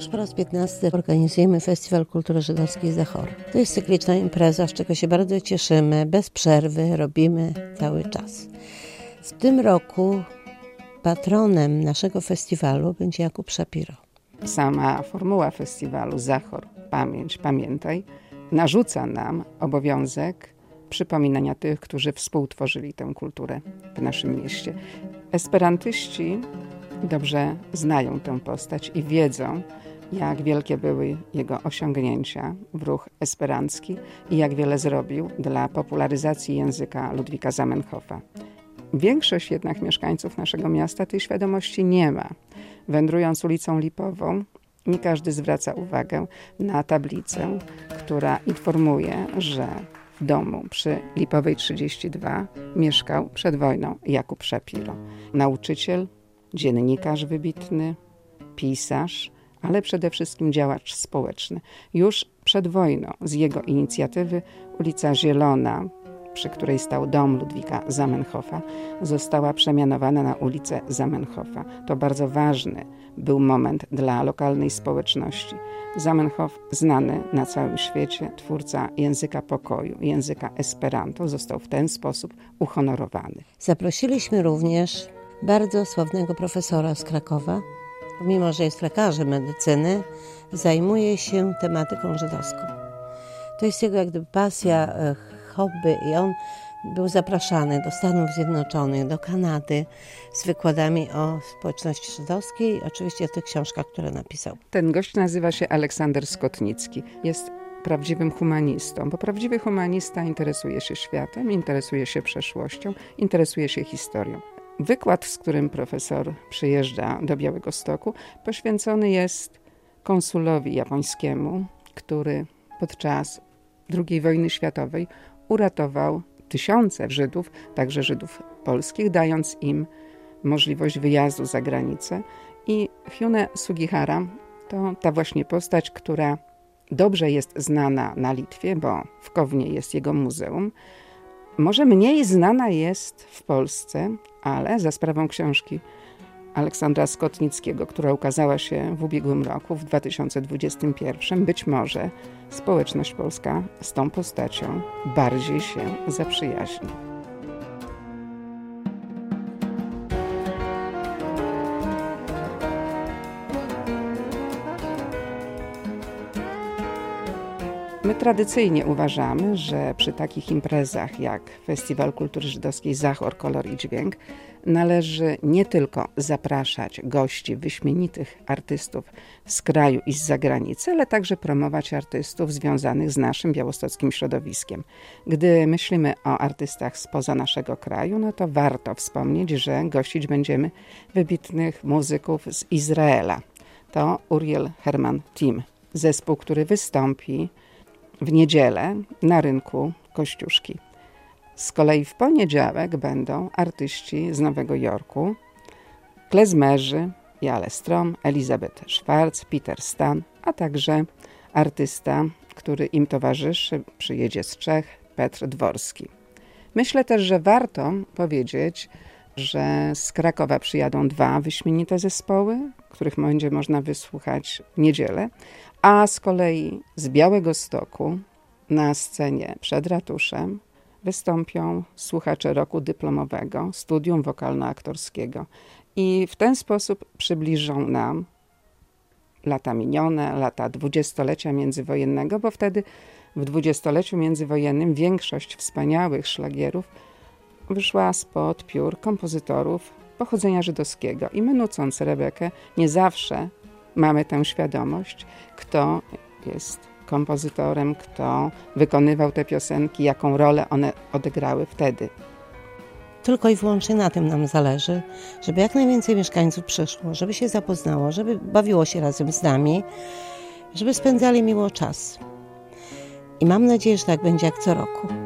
Już po raz 15 organizujemy Festiwal Kultury Żydowskiej Zachor. To jest cykliczna impreza, z czego się bardzo cieszymy. Bez przerwy robimy cały czas. W tym roku patronem naszego festiwalu będzie Jakub Szapiro. Sama formuła festiwalu Zachor, pamięć, pamiętaj, narzuca nam obowiązek przypominania tych, którzy współtworzyli tę kulturę w naszym mieście. Esperantyści dobrze znają tę postać i wiedzą, jak wielkie były jego osiągnięcia w ruch esperancki i jak wiele zrobił dla popularyzacji języka Ludwika Zamenhofa. Większość jednak mieszkańców naszego miasta tej świadomości nie ma. Wędrując ulicą Lipową, nie każdy zwraca uwagę na tablicę, która informuje, że w domu przy Lipowej 32 mieszkał przed wojną Jakub Szapiro. Nauczyciel, dziennikarz wybitny, pisarz, ale przede wszystkim działacz społeczny. Już przed wojną z jego inicjatywy ulica Zielona, przy której stał dom Ludwika Zamenhofa, została przemianowana na ulicę Zamenhofa. To bardzo ważny był moment dla lokalnej społeczności. Zamenhof, znany na całym świecie, twórca języka pokoju, języka Esperanto, został w ten sposób uhonorowany. Zaprosiliśmy również bardzo sławnego profesora z Krakowa. Mimo że jest lekarzem medycyny, zajmuje się tematyką żydowską. To jest jego jak gdyby pasja, hobby i on był zapraszany do Stanów Zjednoczonych, do Kanady z wykładami o społeczności żydowskiej i oczywiście o tych książkach, które napisał. Ten gość nazywa się Aleksander Skotnicki. Jest prawdziwym humanistą, bo prawdziwy humanista interesuje się światem, interesuje się przeszłością, interesuje się historią. Wykład, z którym profesor przyjeżdża do Białegostoku, poświęcony jest konsulowi japońskiemu, który podczas II wojny światowej uratował tysiące Żydów, także Żydów polskich, dając im możliwość wyjazdu za granicę. I Hyune Sugihara to ta właśnie postać, która dobrze jest znana na Litwie, bo w Kownie jest jego muzeum. Może mniej znana jest w Polsce, ale za sprawą książki Aleksandra Skotnickiego, która ukazała się w ubiegłym roku, w 2021, być może społeczność polska z tą postacią bardziej się zaprzyjaźni. My tradycyjnie uważamy, że przy takich imprezach jak Festiwal Kultury Żydowskiej Zachor, Kolor i Dźwięk należy nie tylko zapraszać gości, wyśmienitych artystów z kraju i z zagranicy, ale także promować artystów związanych z naszym białostockim środowiskiem. Gdy myślimy o artystach spoza naszego kraju, no to warto wspomnieć, że gościć będziemy wybitnych muzyków z Izraela. To Uriel Herman Team, zespół, który wystąpi w niedzielę na rynku Kościuszki. Z kolei w poniedziałek będą artyści z Nowego Jorku, klezmerzy Jale Strom, Elizabeth Schwarz, Peter Stan, a także artysta, który im towarzyszy, przyjedzie z Czech, Petr Dworski. Myślę też, że warto powiedzieć, że z Krakowa przyjadą dwa wyśmienite zespoły, których będzie można wysłuchać w niedzielę, a z kolei z Białegostoku na scenie przed ratuszem wystąpią słuchacze roku dyplomowego, studium wokalno-aktorskiego i w ten sposób przybliżą nam lata minione, lata dwudziestolecia międzywojennego, bo wtedy w dwudziestoleciu międzywojennym większość wspaniałych szlagierów wyszła spod piór kompozytorów pochodzenia żydowskiego i my, nucąc Rebekę, nie zawsze mamy tę świadomość, kto jest kompozytorem, kto wykonywał te piosenki, jaką rolę one odegrały wtedy. Tylko i wyłącznie na tym nam zależy, żeby jak najwięcej mieszkańców przyszło, żeby się zapoznało, żeby bawiło się razem z nami, żeby spędzali miło czas. I mam nadzieję, że tak będzie jak co roku.